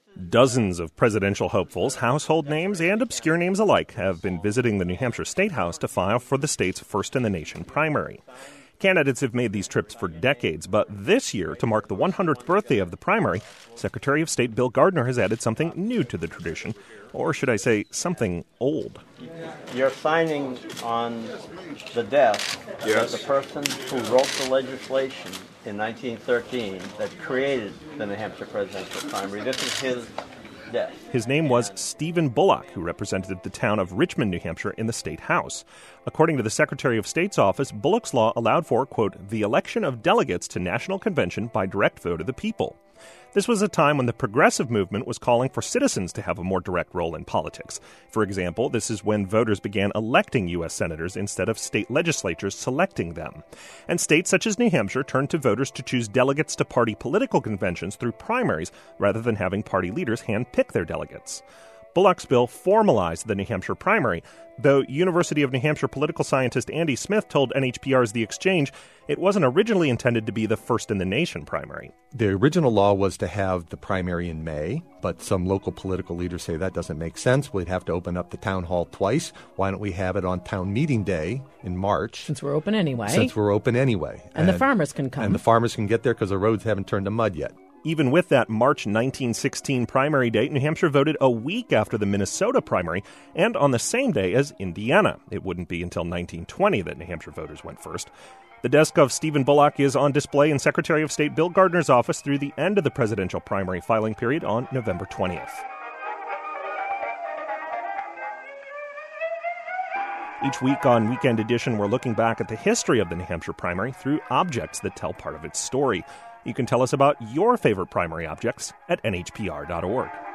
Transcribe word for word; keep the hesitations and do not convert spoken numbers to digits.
Dozens of presidential hopefuls, household names, and obscure names alike have been visiting the New Hampshire State House to file for the state's first-in-the-nation primary. Candidates have made these trips for decades, but this year, to mark the one hundredth birthday of the primary, Secretary of State Bill Gardner has added something new to the tradition, or should I say, something old. You're signing on the desk yes. as the person who wrote the legislation in nineteen thirteen that created the New Hampshire presidential primary. This is his desk. His name was Stephen Bullock, who represented the town of Richmond, New Hampshire, in the state house. According to the Secretary of State's office, Bullock's law allowed for, quote, the election of delegates to national convention by direct vote of the people. This was a time when the progressive movement was calling for citizens to have a more direct role in politics. For example, this is when voters began electing U S senators instead of state legislatures selecting them. And states such as New Hampshire turned to voters to choose delegates to party political conventions through primaries rather than having party leaders handpick their delegates. Bullock's bill formalized the New Hampshire primary, though University of New Hampshire political scientist Andy Smith told N H P R's The Exchange it wasn't originally intended to be the first-in-the-nation primary. The original law was to have the primary in May, but some local political leaders say that doesn't make sense. We'd have to open up the town hall twice. Why don't we have it on town meeting day in March? Since we're open anyway. Since we're open anyway. And, and the farmers can come. And the farmers can get there because the roads haven't turned to mud yet. Even with that March nineteen sixteen primary date, New Hampshire voted a week after the Minnesota primary and on the same day as Indiana. It wouldn't be until nineteen twenty that New Hampshire voters went first. The desk of Stephen Bullock is on display in Secretary of State Bill Gardner's office through the end of the presidential primary filing period on November twentieth. Each week on Weekend Edition, we're looking back at the history of the New Hampshire primary through objects that tell part of its story. You can tell us about your favorite primary objects at N H P R dot org.